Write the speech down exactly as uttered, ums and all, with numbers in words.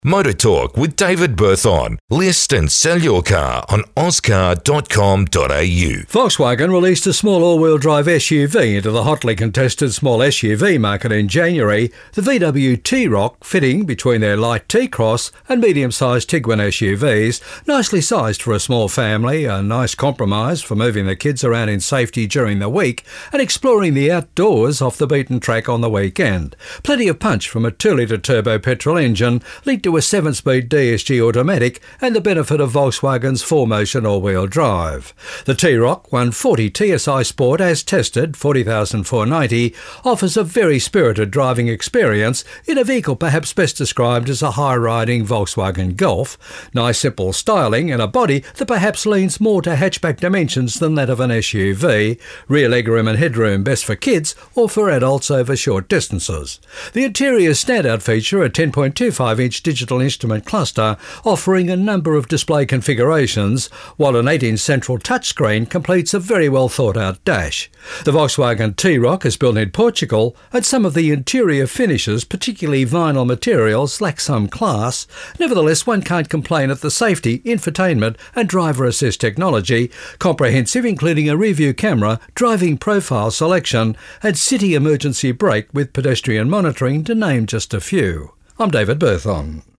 Motor Talk with David Berthon. List and sell your car on auscar dot com dot a u. Volkswagen released a small all-wheel drive S U V into the hotly contested small S U V market in January, the V W T-Roc, fitting between their light T-Cross and medium-sized Tiguan S U Vs, nicely sized for a small family, a nice compromise for moving the kids around in safety during the week and exploring the outdoors off the beaten track on the weekend. Plenty of punch from a two litre turbo petrol engine linked to a seven-speed D S G automatic and the benefit of Volkswagen's four-motion all-wheel drive. The T-Roc one forty T S I Sport, as tested, forty thousand four hundred ninety, offers a very spirited driving experience in a vehicle perhaps best described as a high-riding Volkswagen Golf. Nice simple styling and a body that perhaps leans more to hatchback dimensions than that of an S U V. Rear legroom and headroom best for kids or for adults over short distances. The interior standout feature a ten point two five inch digital instrument cluster offering a number of display configurations, while an eight inch central touchscreen completes a very well thought out dash. The Volkswagen T-Roc is built in Portugal and some of the interior finishes, particularly vinyl materials, lack some class. Nevertheless, one can't complain at the safety, infotainment and driver assist technology, comprehensive including a rear view camera, driving profile selection and city emergency brake with pedestrian monitoring, to name just a few. I'm David Berthon.